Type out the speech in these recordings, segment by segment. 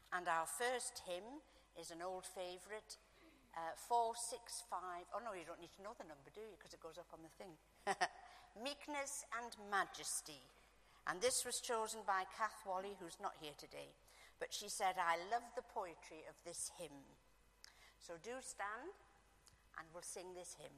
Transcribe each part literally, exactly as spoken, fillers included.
And our first hymn is an old favourite, uh, four six five. Oh no, you don't need to know the number, do you? Because it goes up on the thing. Meekness and Majesty. And this was chosen by Kath Wally, who's not here today. But she said, I love the poetry of this hymn. So do stand, and we'll sing this hymn.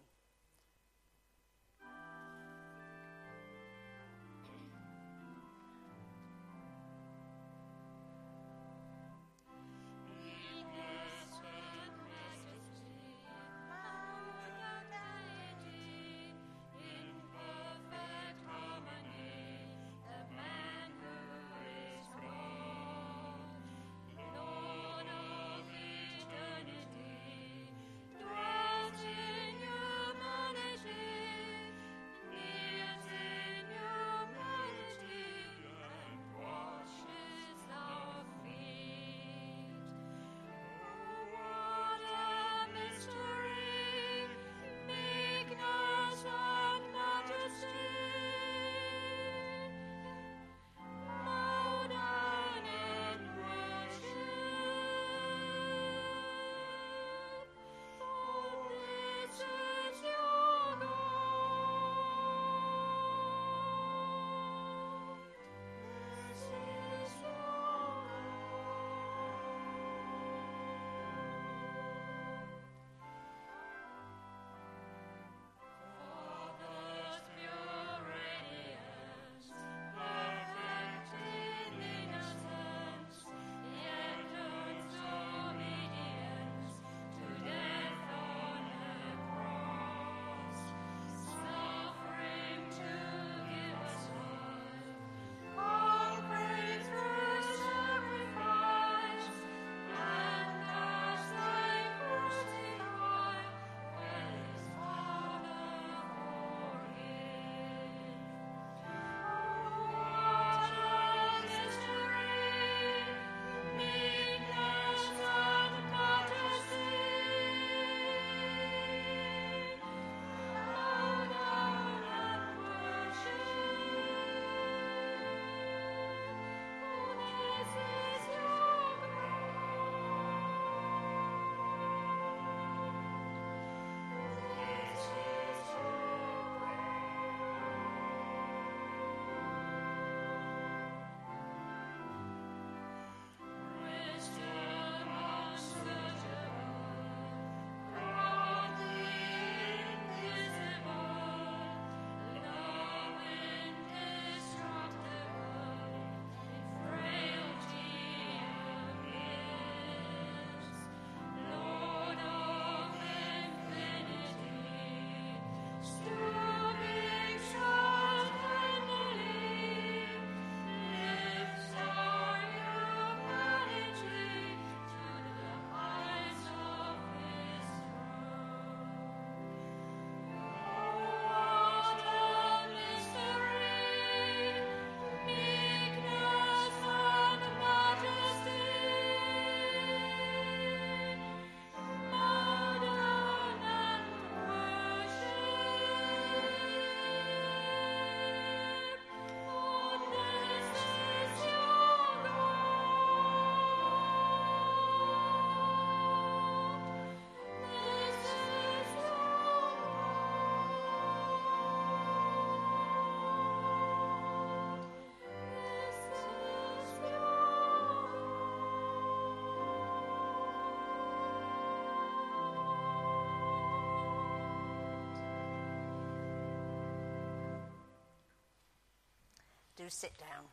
Do sit down.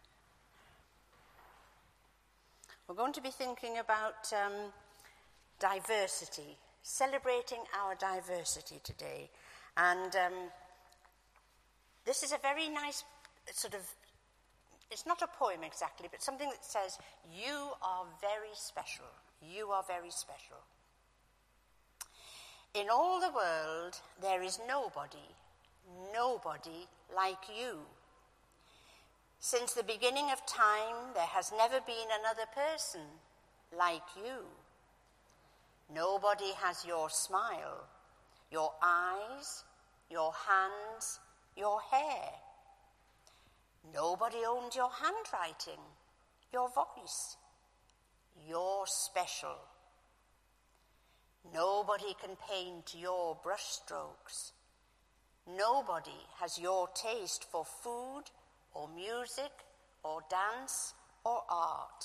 We're going to be thinking about um, diversity, celebrating our diversity today. And um, this is a very nice sort of, it's not a poem exactly, but something that says, you are very special. You are very special. In all the world, there is nobody, nobody like you. Since the beginning of time, there has never been another person like you. Nobody has your smile, your eyes, your hands, your hair. Nobody owns your handwriting, your voice, You're special. Nobody can paint your brushstrokes. Nobody has your taste for food or music or dance or art.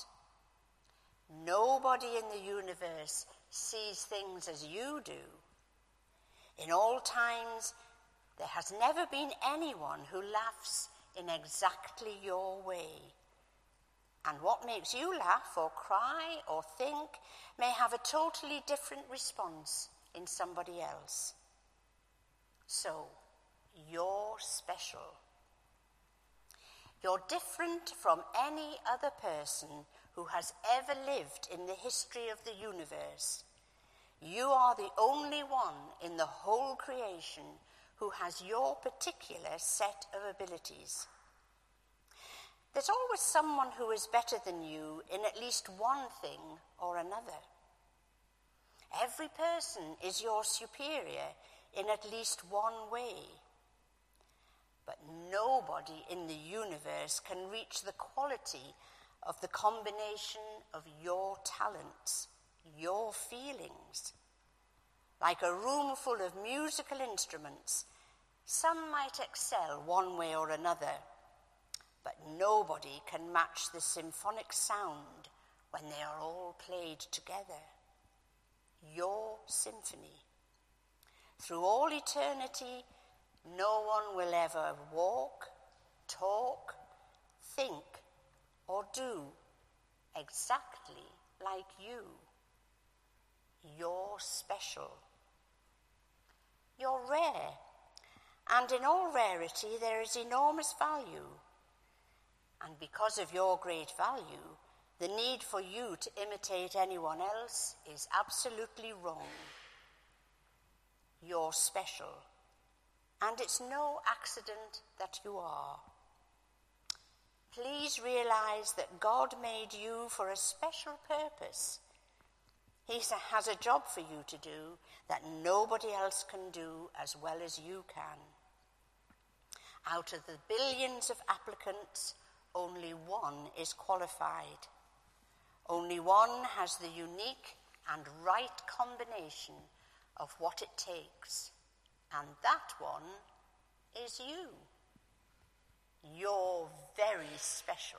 Nobody in the universe sees things as you do. In all times, there has never been anyone who laughs in exactly your way. And what makes you laugh or cry or think may have a totally different response in somebody else. So, you're special. You're different from any other person who has ever lived in the history of the universe. You are the only one in the whole creation who has your particular set of abilities. There's always someone who is better than you in at least one thing or another. Every person is your superior in at least one way. But nobody in the universe can reach the quality of the combination of your talents, your feelings. Like a room full of musical instruments, some might excel one way or another, but nobody can match the symphonic sound when they are all played together. Your symphony. Through all eternity, no one will ever walk, talk, think, or do exactly like you. You're special. You're rare, and in all rarity there is enormous value. And because of your great value, the need for you to imitate anyone else is absolutely wrong. You're special, and it's no accident that you are. Please realize that God made you for a special purpose. He has a job for you to do that nobody else can do as well as you can. Out of the billions of applicants, only one is qualified. Only one has the unique and right combination of what it takes. And that one is you. You're very special.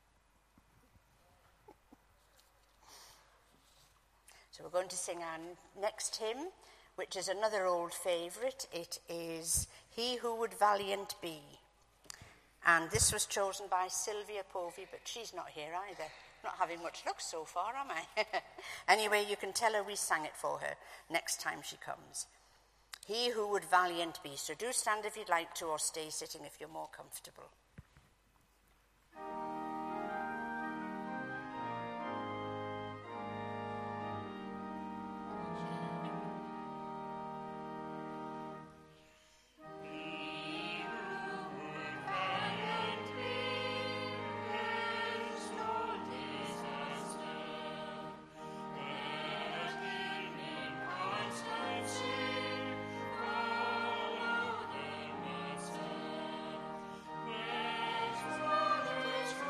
So we're going to sing our next hymn, which is another old favourite. It is He Who Would Valiant Be. And this was chosen by Sylvia Povey, but she's not here either. Not having much luck so far, am I? Anyway, you can tell her we sang it for her next time she comes. He Who Would Valiant Be. So do stand if you'd like to, or stay sitting if you're more comfortable. Let's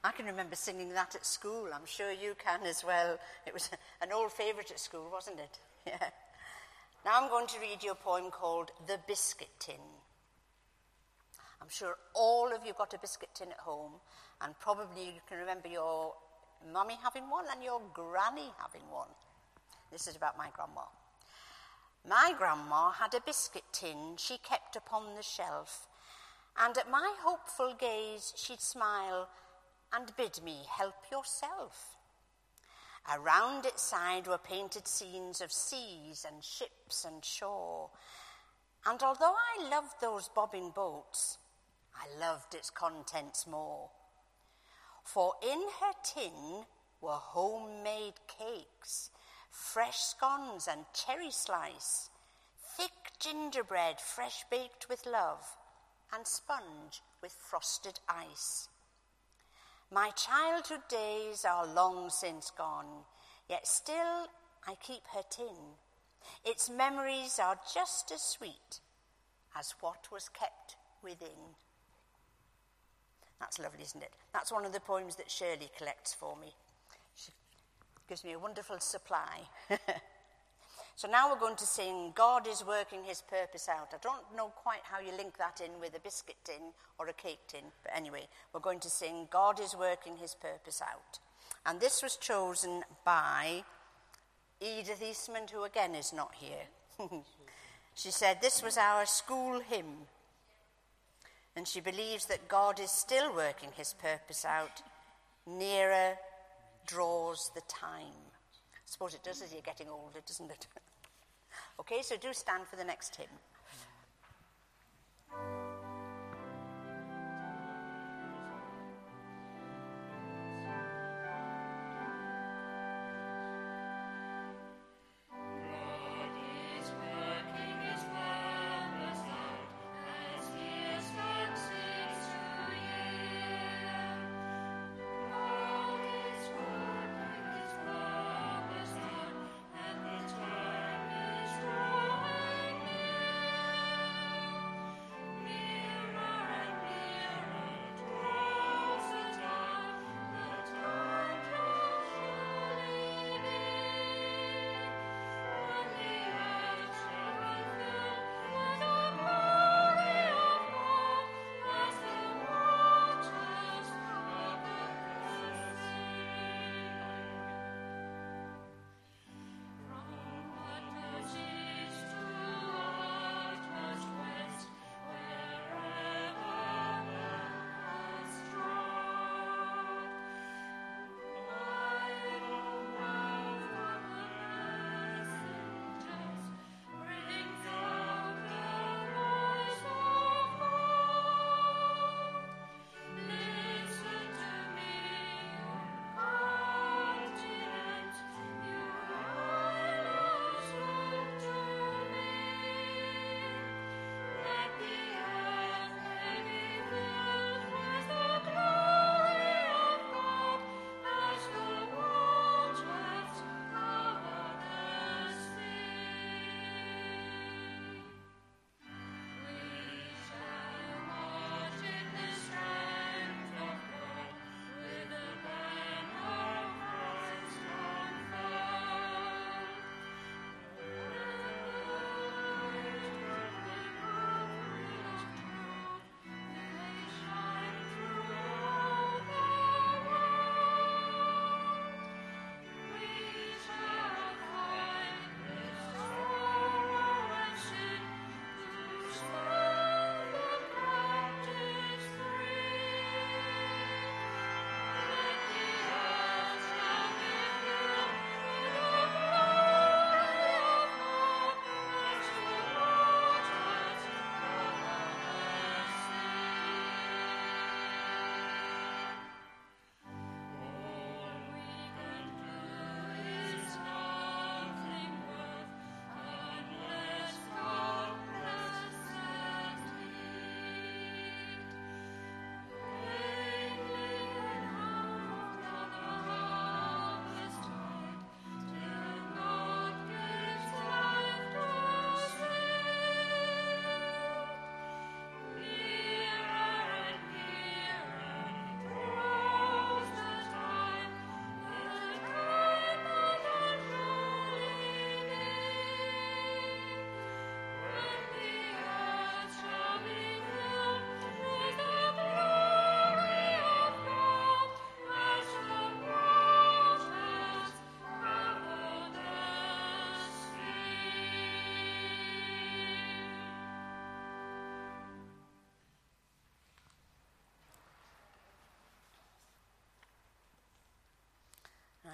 I can remember singing that at school. I'm sure you can as well. It was an old favourite at school, wasn't it? Yeah. Now I'm going to read you a poem called The Biscuit Tin. I'm sure all of you got a biscuit tin at home, and probably you can remember your mummy having one and your granny having one. This is about my grandma. My grandma had a biscuit tin she kept upon the shelf, and at my hopeful gaze she'd smile and bid me help yourself. Around its side were painted scenes of seas and ships and shore, and although I loved those bobbing boats, I loved its contents more. For in her tin were homemade cakes, fresh scones and cherry slice, thick gingerbread fresh baked with love, and sponge with frosted ice. My childhood days are long since gone, yet still I keep her tin. Its memories are just as sweet as what was kept within. That's lovely, isn't it? That's one of the poems that Shirley collects for me. She gives me a wonderful supply. So now we're going to sing God is Working His Purpose Out. I don't know quite how you link that in with a biscuit tin or a cake tin, but anyway, we're going to sing God is Working His Purpose Out. And this was chosen by Edith Eastman, who again is not here. She said this was our school hymn, and she believes that God is still working his purpose out. Nearer draws the time. I suppose it does as you're getting older, doesn't it? Okay, so do stand for the next hymn.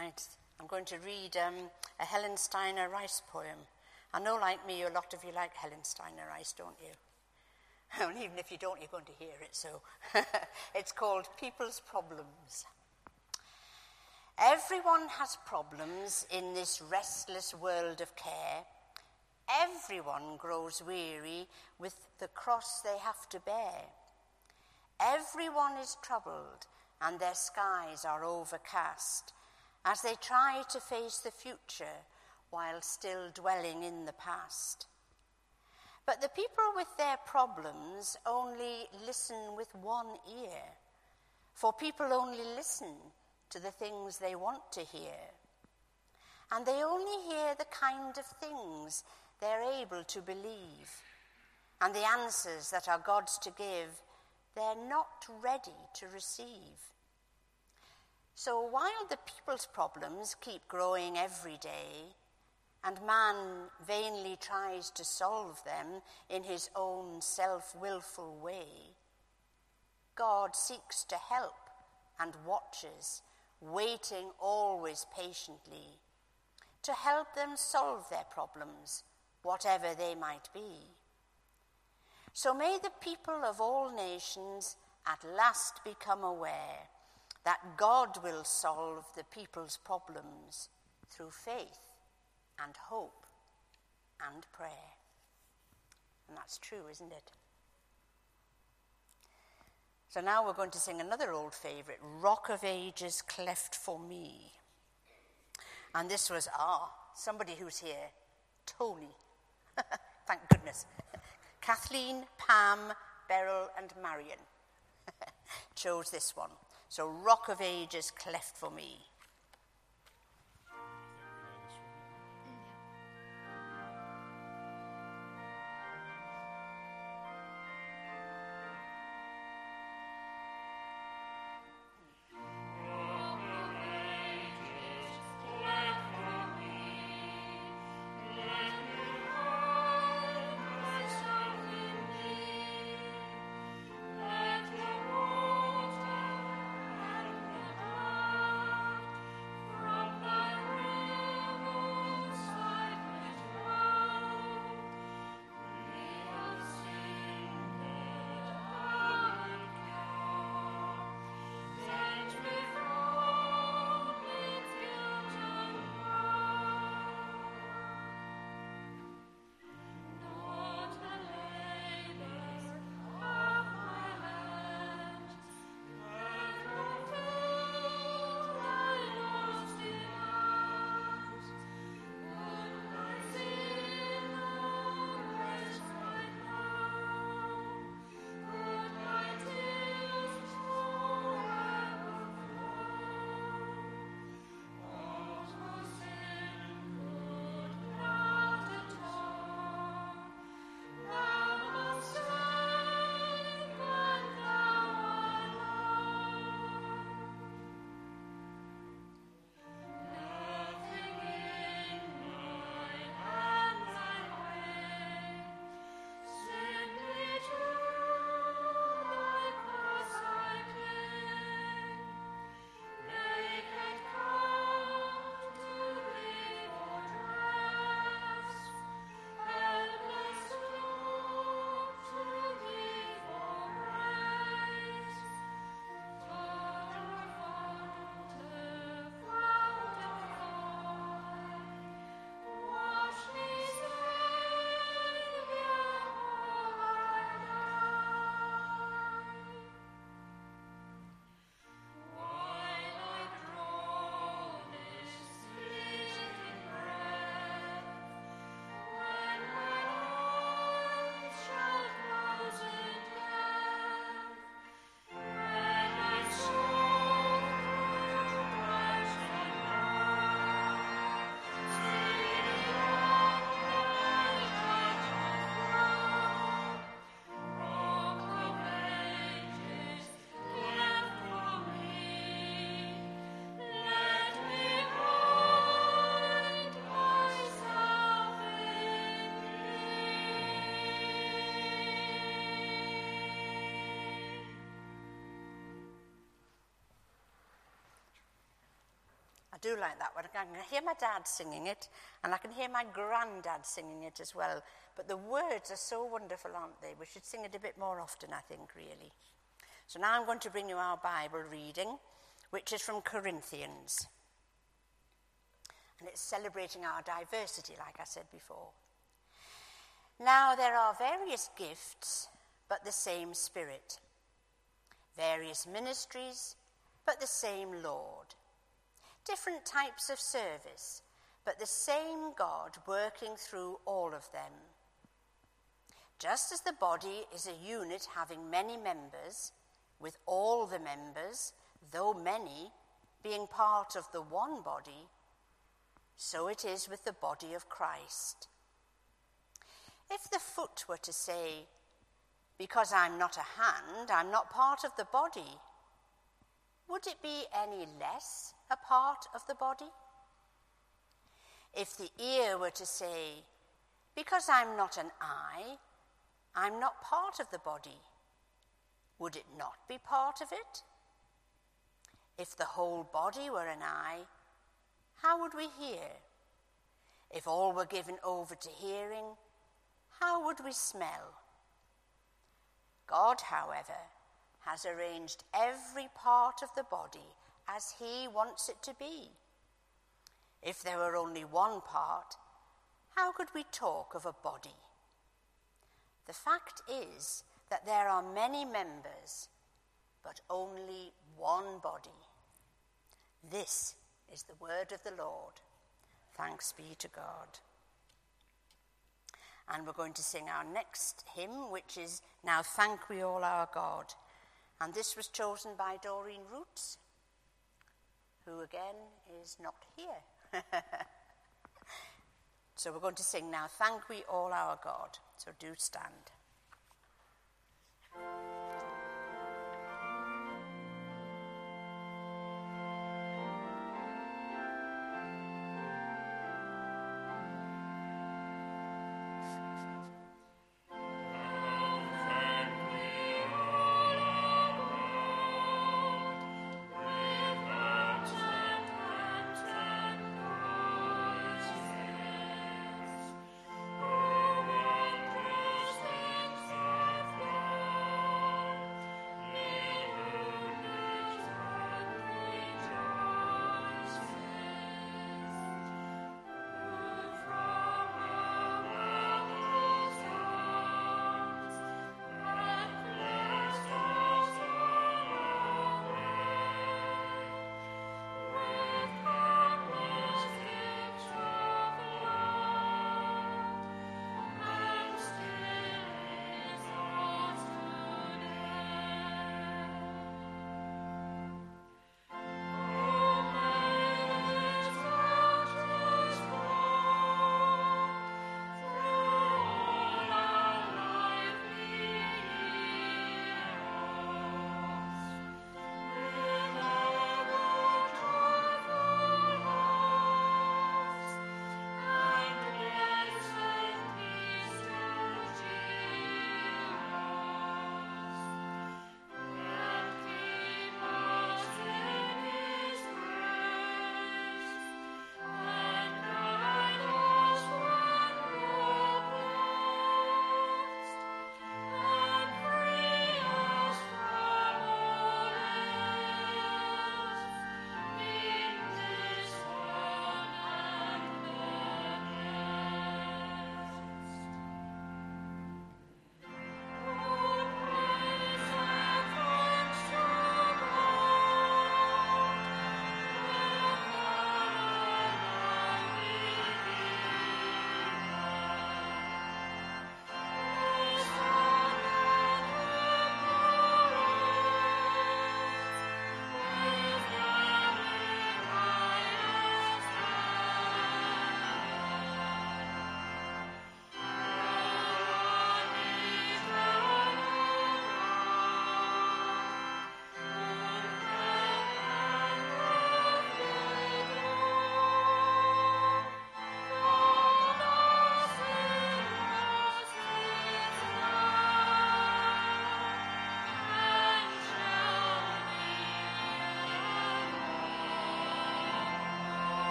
Right, I'm going to read um, a Helen Steiner Rice poem. I know, like me, a lot of you like Helen Steiner Rice, don't you? And even if you don't, you're going to hear it, so. It's called People's Problems. Everyone has problems in this restless world of care. Everyone grows weary with the cross they have to bear. Everyone is troubled and their skies are overcast as they try to face the future while still dwelling in the past. But the people with their problems only listen with one ear, for people only listen to the things they want to hear. And they only hear the kind of things they're able to believe. And the answers that are God's to give, they're not ready to receive. So while the people's problems keep growing every day, and man vainly tries to solve them in his own self-willful way, God seeks to help and watches, waiting always patiently, to help them solve their problems, whatever they might be. So may the people of all nations at last become aware that God will solve the people's problems through faith and hope and prayer. And that's true, isn't it? So now we're going to sing another old favourite, Rock of Ages Cleft for Me. And this was, ah, somebody who's here, Tony. Thank goodness. Kathleen, Pam, Beryl and Marion chose this one. So Rock of Ages Cleft for Me. do like that one. I can hear my dad singing it, and I can hear my granddad singing it as well. But the words are so wonderful, aren't they? We should sing it a bit more often, I think, really. So now I'm going to bring you our Bible reading, which is from Corinthians. And it's celebrating our diversity, like I said before. Now there are various gifts, but the same Spirit. Various ministries, but the same Lord. Different types of service, but the same God working through all of them. Just as the body is a unit having many members, with all the members, though many, being part of the one body, so it is with the body of Christ. If the foot were to say, because I'm not a hand, I'm not part of the body, would it be any less a part of the body? If the ear were to say, because I'm not an eye, I'm not part of the body, would it not be part of it? If the whole body were an eye, how would we hear? If all were given over to hearing, how would we smell? God, however, has arranged every part of the body as he wants it to be. If there were only one part, how could we talk of a body? The fact is that there are many members, but only one body. This is the word of the Lord. Thanks be to God. And we're going to sing our next hymn, which is Now Thank We All Our God. And this was chosen by Doreen Roots, who again is not here. So we're going to sing Now Thank We All Our God. So do stand. Thank you.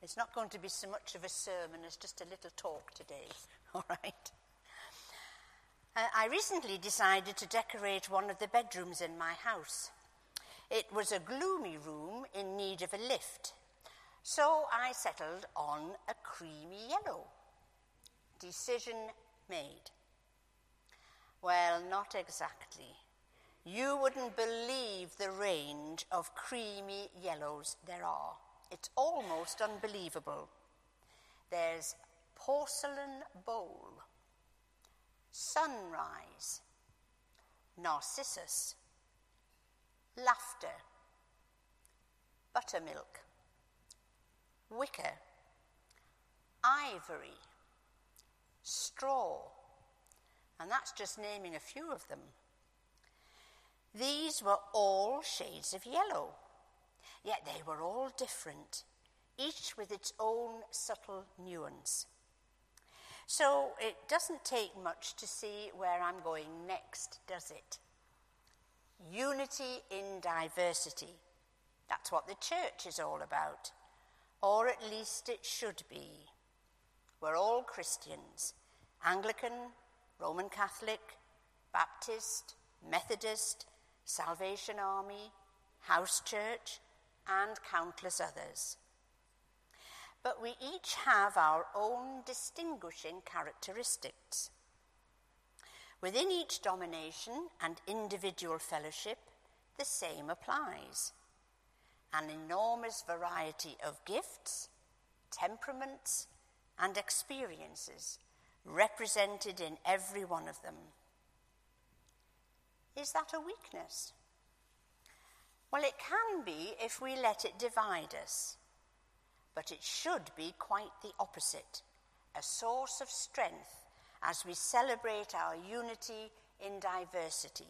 It's not going to be so much of a sermon as just a little talk today, all right? Uh, I recently decided to decorate one of the bedrooms in my house. It was a gloomy room in need of a lift, so I settled on a creamy yellow. Decision made. Well, not exactly. You wouldn't believe the range of creamy yellows there are. It's almost unbelievable. There's porcelain bowl, sunrise, narcissus, laughter, buttermilk, wicker, ivory, straw, and that's just naming a few of them. These were all shades of yellow, yet they were all different, each with its own subtle nuance. So it doesn't take much to see where I'm going next, does it? Unity in diversity. That's what the church is all about, or at least it should be. We're all Christians, Anglican, Roman Catholic, Baptist, Methodist, Salvation Army, House Church, and countless others. But we each have our own distinguishing characteristics. Within each domination and individual fellowship, the same applies. An enormous variety of gifts, temperaments, and experiences represented in every one of them. Is that a weakness? Well, it can be if we let it divide us, but it should be quite the opposite, a source of strength as we celebrate our unity in diversity.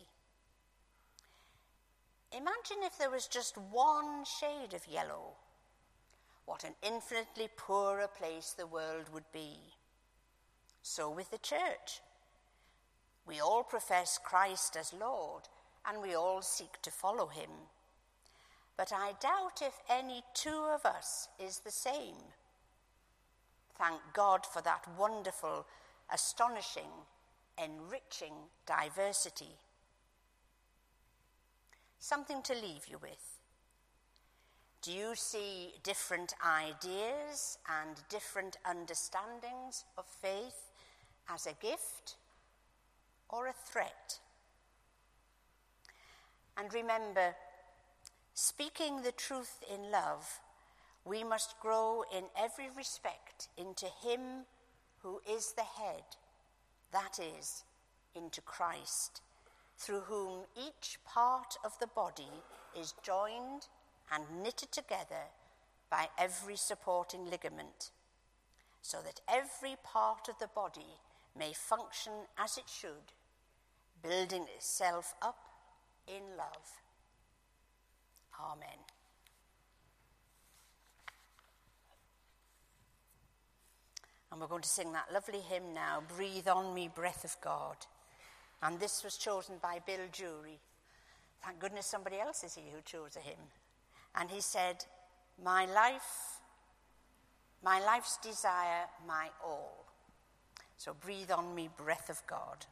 Imagine if there was just one shade of yellow. What an infinitely poorer place the world would be. So with the church. We all profess Christ as Lord, and we all seek to follow him. But I doubt if any two of us is the same. Thank God for that wonderful, astonishing, enriching diversity. Something to leave you with. Do you see different ideas and different understandings of faith as a gift or a threat? And remember, speaking the truth in love, we must grow in every respect into him who is the head, that is, into Christ, through whom each part of the body is joined and knitted together by every supporting ligament, so that every part of the body may function as it should, building itself up in love. Amen. And we're going to sing that lovely hymn now, Breathe on Me, Breath of God. And this was chosen by Bill Jury. Thank goodness somebody else is here who chose a hymn. And he said, my life, my life's desire, my all. So breathe on me, breath of God.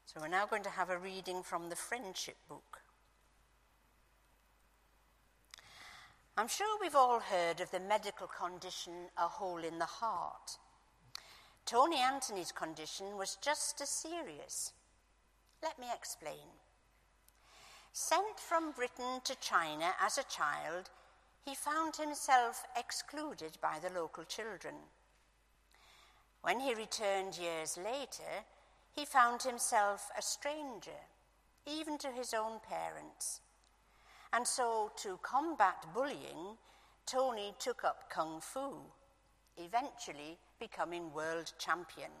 So we're now going to have a reading from the Friendship Book. I'm sure we've all heard of the medical condition, a hole in the heart. Tony Anthony's condition was just as serious. Let me explain. Sent from Britain to China as a child, he found himself excluded by the local children. When he returned years later, he found himself a stranger, even to his own parents. And so, to combat bullying, Tony took up Kung Fu, eventually becoming world champion.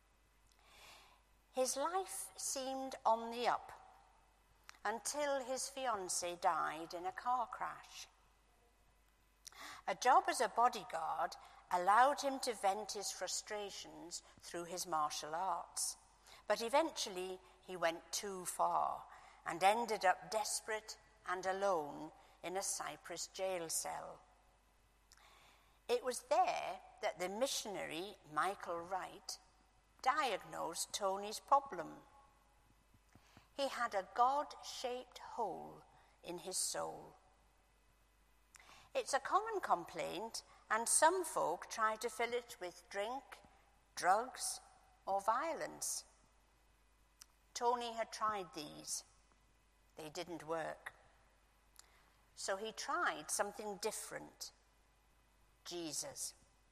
His life seemed on the up until his fiancée died in a car crash. A job as a bodyguard allowed him to vent his frustrations through his martial arts, but eventually he went too far and ended up desperate and alone in a Cyprus jail cell. It was there that the missionary, Michael Wright, diagnosed Tony's problem. He had a God-shaped hole in his soul. It's a common complaint, and some folk try to fill it with drink, drugs, or violence. Tony had tried these. They didn't work. So he tried something different: Jesus.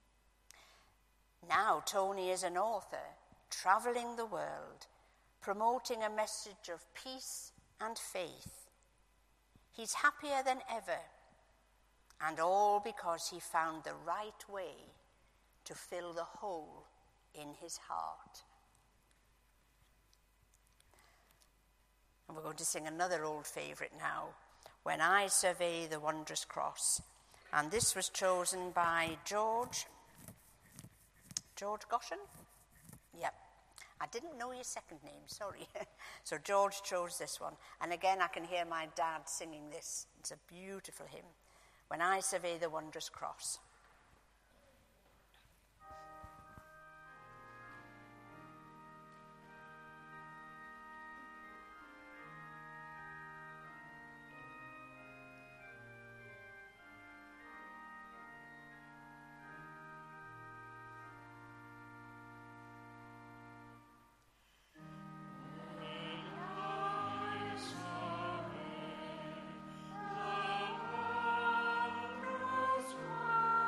Now Tony is an author, traveling the world, promoting a message of peace and faith. He's happier than ever, and all because he found the right way to fill the hole in his heart. And we're going to sing another old favourite now, When I Survey the Wondrous Cross. And this was chosen by George. George Goshen? Yep. I didn't know your second name, sorry. So George chose this one. And again, I can hear my dad singing this. It's a beautiful hymn. When I Survey the Wondrous Cross. Cross.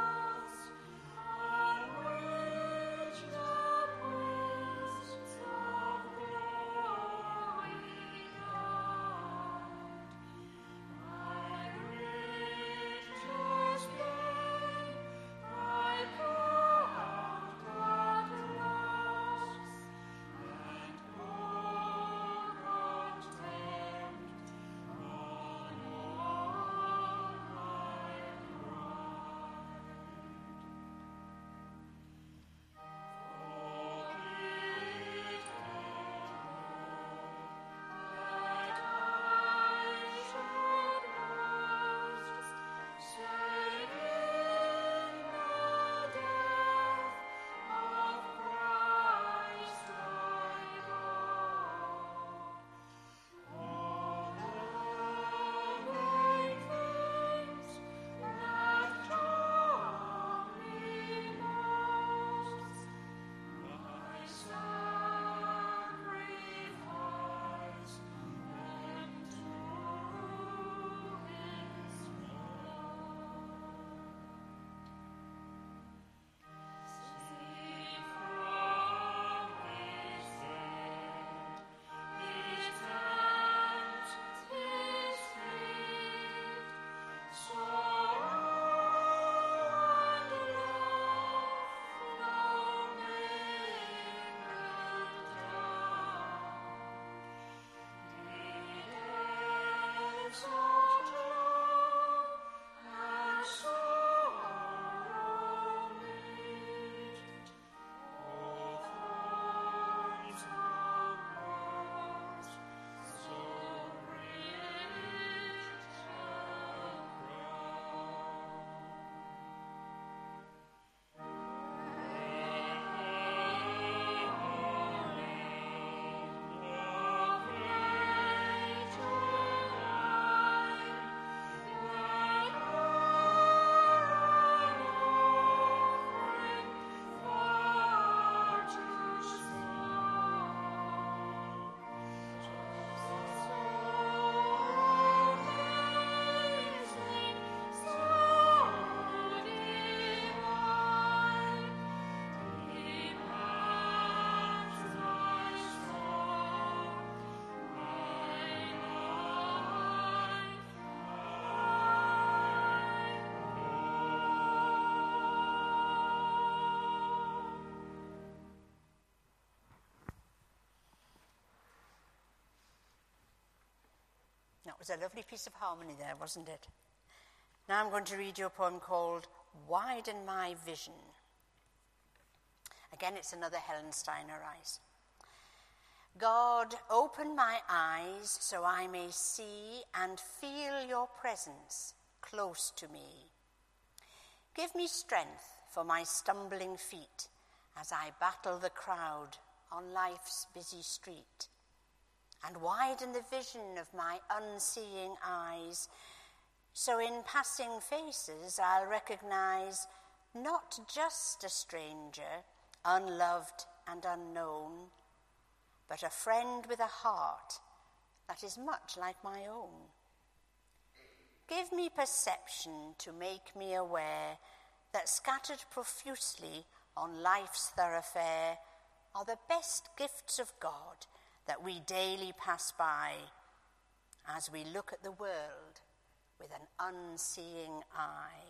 That was a lovely piece of harmony there, wasn't it? Now I'm going to read you a poem called Widen My Vision. Again, it's another Helen Steiner rise. God, open my eyes so I may see and feel your presence close to me. Give me strength for my stumbling feet as I battle the crowd on life's busy street. And widen the vision of my unseeing eyes, so in passing faces I'll recognize not just a stranger, unloved and unknown, but a friend with a heart that is much like my own. Give me perception to make me aware that scattered profusely on life's thoroughfare are the best gifts of God that we daily pass by as we look at the world with an unseeing eye.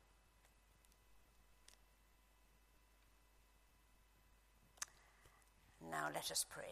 Now let us pray.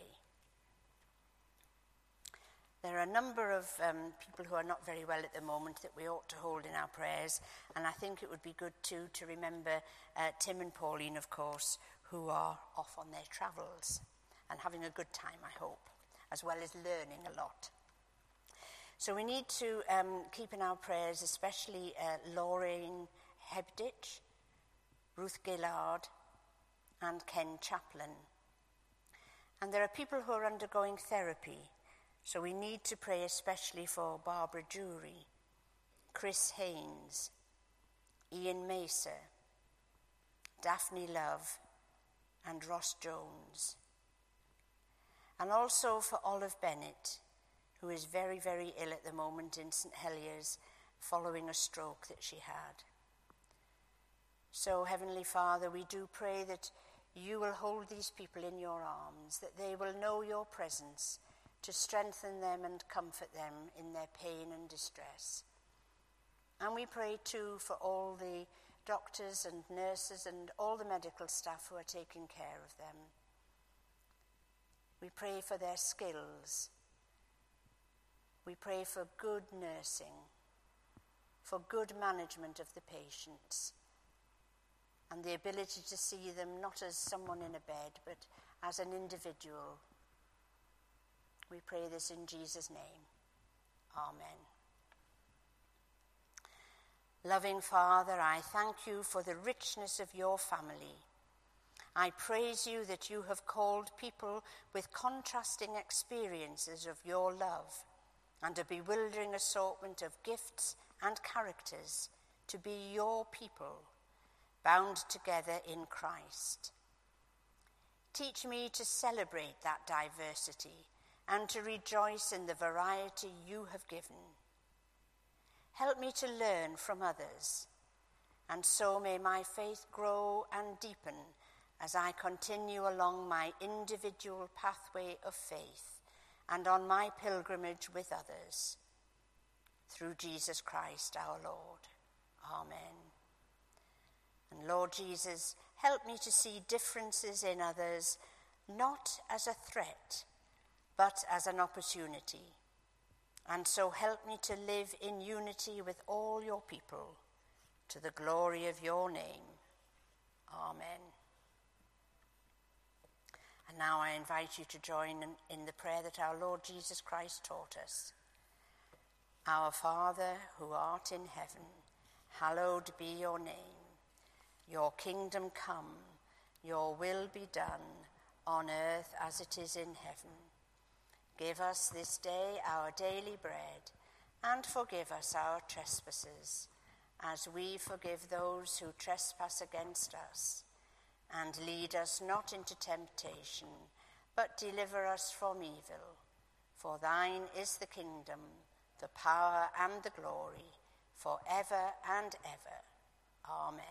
There are a number of um, people who are not very well at the moment that we ought to hold in our prayers, and I think it would be good too to remember uh, Tim and Pauline, of course, who are off on their travels and having a good time, I hope, as well as learning a lot. So we need to um, keep in our prayers especially uh, Lorraine Hebditch, Ruth Gillard, and Ken Chaplin. And there are people who are undergoing therapy, so we need to pray especially for Barbara Jury, Chris Haynes, Ian Mesa, Daphne Love, and Ross Jones. And also for Olive Bennett, who is very, very ill at the moment in St Heliers following a stroke that she had. So, Heavenly Father, we do pray that you will hold these people in your arms, that they will know your presence to strengthen them and comfort them in their pain and distress. And we pray too for all the doctors and nurses and all the medical staff who are taking care of them. We pray for their skills. We pray for good nursing, for good management of the patients, and the ability to see them not as someone in a bed, but as an individual. We pray this in Jesus' name. Amen. Loving Father, I thank you for the richness of your family. I praise you that you have called people with contrasting experiences of your love and a bewildering assortment of gifts and characters to be your people, bound together in Christ. Teach me to celebrate that diversity and to rejoice in the variety you have given. Help me to learn from others, and so may my faith grow and deepen as I continue along my individual pathway of faith and on my pilgrimage with others. Through Jesus Christ our Lord. Amen. And Lord Jesus, help me to see differences in others not as a threat, but as an opportunity. And so help me to live in unity with all your people, to the glory of your name. Amen. And now I invite you to join in, in the prayer that our Lord Jesus Christ taught us. Our Father, who art in heaven, hallowed be your name. Your kingdom come, your will be done, on earth as it is in heaven. Give us this day our daily bread, and forgive us our trespasses, as we forgive those who trespass against us. And lead us not into temptation, but deliver us from evil. For thine is the kingdom, the power, and the glory, forever and ever. Amen.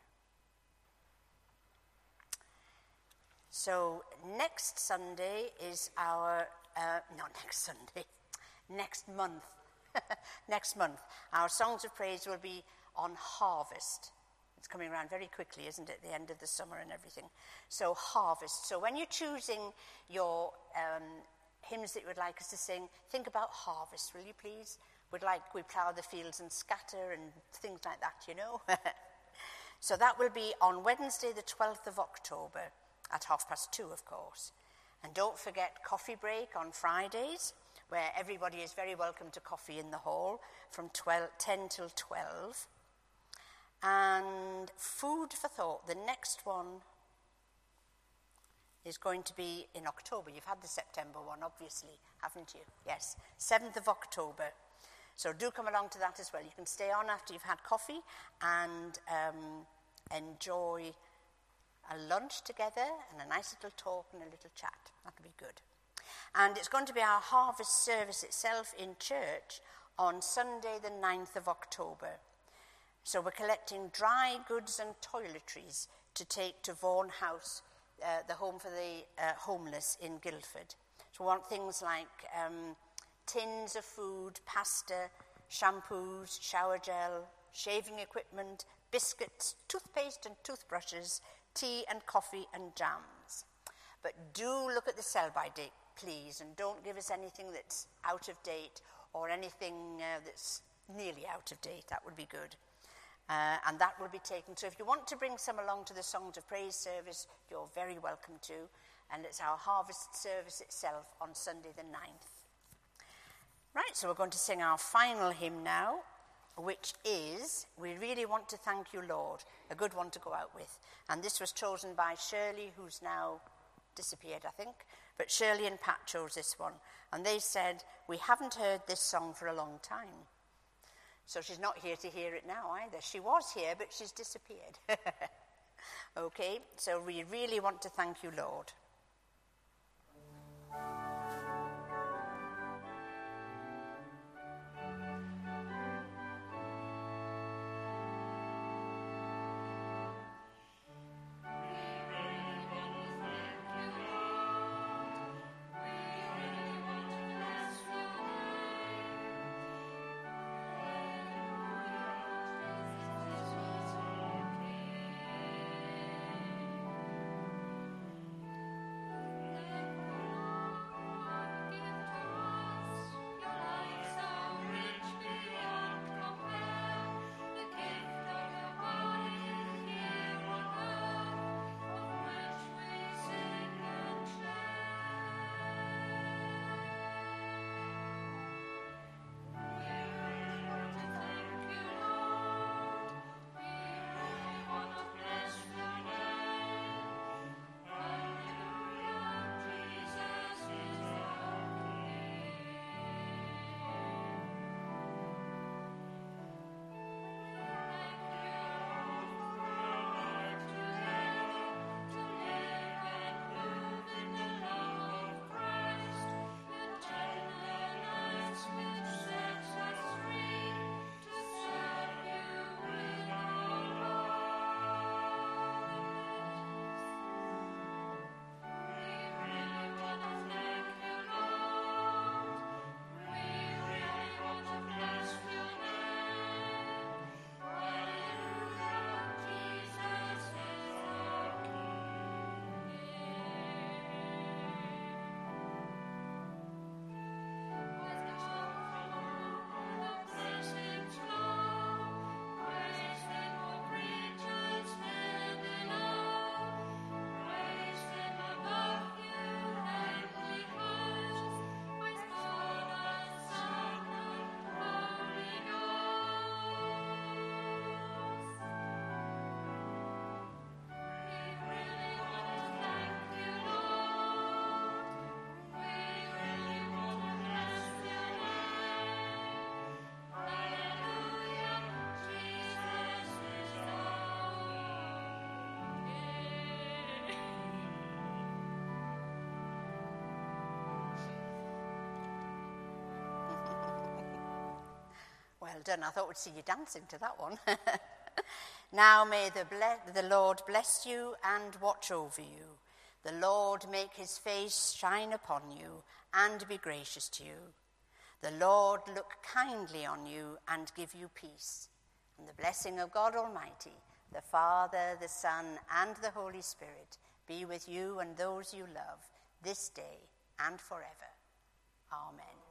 So next Sunday is our, uh, not next Sunday, next month. next month, our Songs of Praise will be on harvest. It's coming around very quickly, isn't it? The end of the summer and everything. So harvest. So when you're choosing your um, hymns that you would like us to sing, think about harvest, will you please? We'd like we plough the fields and scatter and things like that, you know. So that will be on Wednesday the twelfth of October at half past two, of course. And don't forget coffee break on Fridays, where everybody is very welcome to coffee in the hall from twelve, ten till twelve. And food for thought, the next one is going to be in October. You've had the September one, obviously, haven't you? Yes, seventh of October. So do come along to that as well. You can stay on after you've had coffee and um, enjoy a lunch together and a nice little talk and a little chat. That'll be good. And it's going to be our harvest service itself in church on Sunday the ninth of October. So we're collecting dry goods and toiletries to take to Vaughan House, uh, the home for the uh, homeless in Guildford. So we want things like um, tins of food, pasta, shampoos, shower gel, shaving equipment, biscuits, toothpaste and toothbrushes, tea and coffee and jams. But do look at the sell-by date, please, and don't give us anything that's out of date or anything uh, that's nearly out of date. That would be good. Uh, and that will be taken. So if you want to bring some along to the Songs of Praise service, you're very welcome to. And it's our harvest service itself on Sunday the ninth. Right, so we're going to sing our final hymn now, which is, We Really Want to Thank You, Lord, a good one to go out with. And this was chosen by Shirley, who's now disappeared, I think. But Shirley and Pat chose this one. And they said, we haven't heard this song for a long time. So she's not here to hear it now either. She was here, but she's disappeared. Okay, so we really want to thank you, Lord. Well done. I thought we'd see you dancing to that one. Now may the, ble- the Lord bless you and watch over you. The Lord make his face shine upon you and be gracious to you. The Lord look kindly on you and give you peace. And the blessing of God Almighty, the Father, the Son, and the Holy Spirit be with you and those you love this day and forever. Amen.